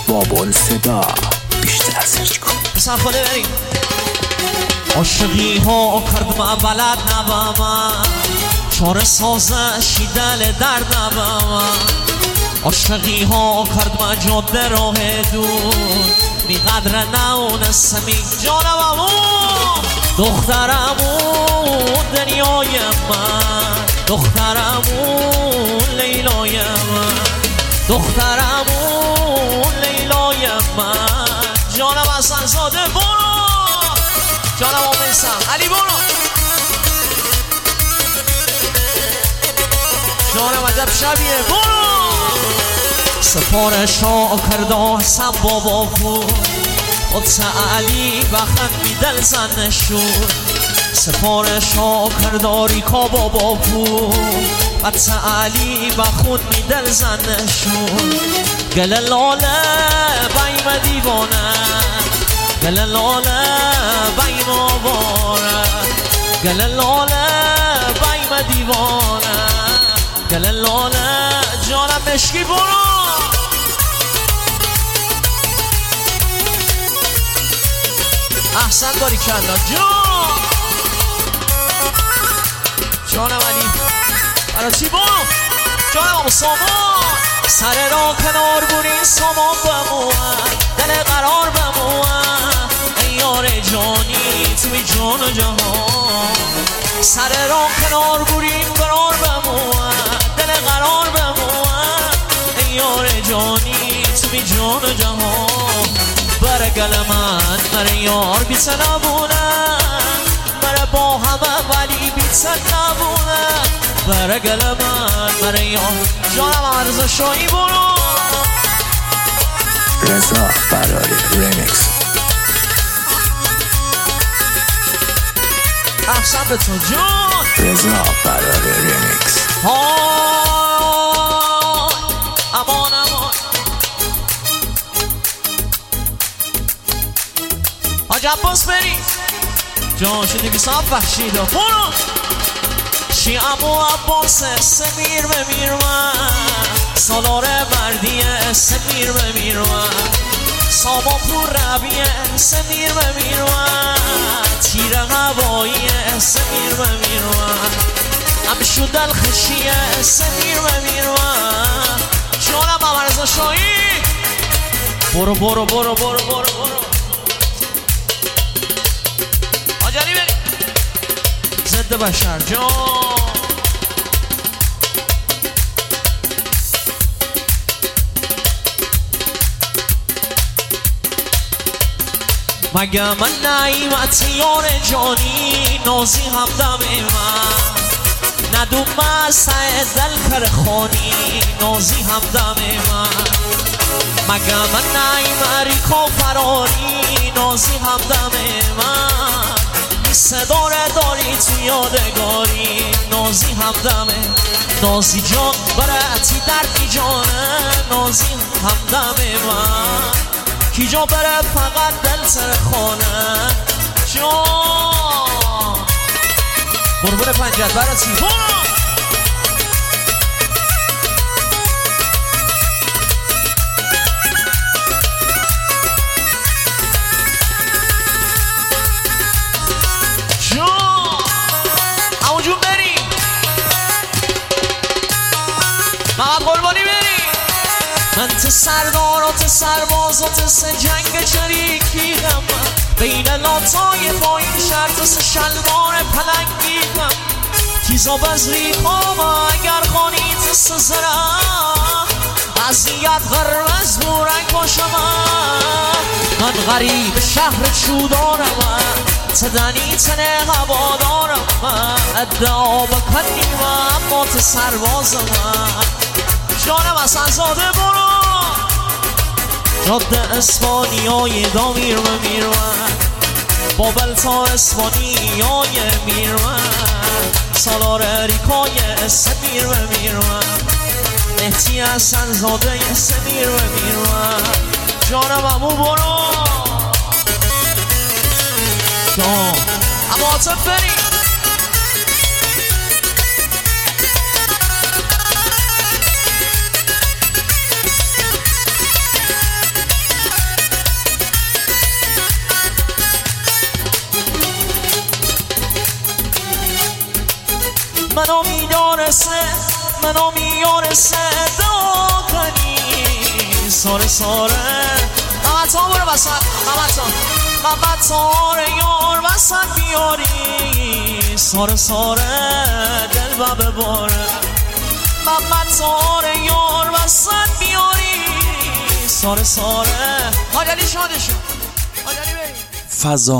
بابل صدا بیشتر از هیچ کن بسن خاله بریم عاشقی ها کرد من بلد نبم چاره سازشی دل درد نبم عاشقی ها کرد من جاده راه دور بی قدر نونستمی جانممون دخترمون دنیای من دخترمون لیلای من دخترمون لیلای من جانم حسن زاده برو جانم آمنسم علی برو جانم عجب شبیه برو سفارش ها کرده حسن بابا بود قدس علی بخند می دل زن نشون سفارش ها کرده ریکا بابا بود قدس علی بخون می دل زن نشون گل لاله بیم دیوانه گل لاله بیم آواره گل لاله بیم دیوانه گل لاله جانم مشکی برو احسن داری کلا جانم علی برای چی برو جانم آمو سامان سر را کنار بونی سامان بمون دل قرار بمون ای یار جانی توی جان و جهان سر را کنار بونی قرار بمون دل قرار بمون ای یار جانی توی جان و جهان بره گل من بره یار بیتن نبونه بره با همه ولی بیتن نبونه بره گل من بره یار جانم عرض شایی برو رضا فراری ریمیکس احسن به تو جان رضا فراری ریمیکس امان امان حاج عباس بری جان شدی بیسان بخشیده برو شی امو عباس سمیر بمیر من سالار مردیه سمیر بمیر من ساما پور ربیه سمیر بمیر من تیر هواییه سمیر بمیر من امشو دل خشیه سمیر بمیر من جانم عمرزا شایی برو برو برو برو برو برو آجانی بری ضد بشر جان مگه من نعیمت یار جانی نازی همدم من ندوم مسعه دل کر خانی نازی همدم من مگه من نعیم ریکا فراری نازی همدم من صداره داری تو یادگاری نازی همدمه نازی جان برعتی دردی جانه نازی همدمه من کی جا بره فقط دل سر خانه جان بربر پنجت برعتی من ته سردارات سربازات سه جنگ چریکیدم بین لاتای پایین شرط سه شلوار پلنگیدم تیزا بزری خوام اگر خانیت سه زرم عذیت قرمز بورنگ باشم من غریب شهر چودارم تدنی تنه هوادارم ادعا بکنیم اما ته سربازم جانم حسن زاده برو جاده اسپانیای دامیر میرون بابل تا اسپانیای میرون سالار ریکای سمیر میرون مهتی حسن زاده سمیر میرون جانم امو برو جان اما عاطف بریم منو میارسه داغنی ساره محمد تا برو وسط محمد تاره یار وسط بیاری ساره دل با بباره محمد تاره یار وسط بیاری ساره حالی شادشون حالی بریم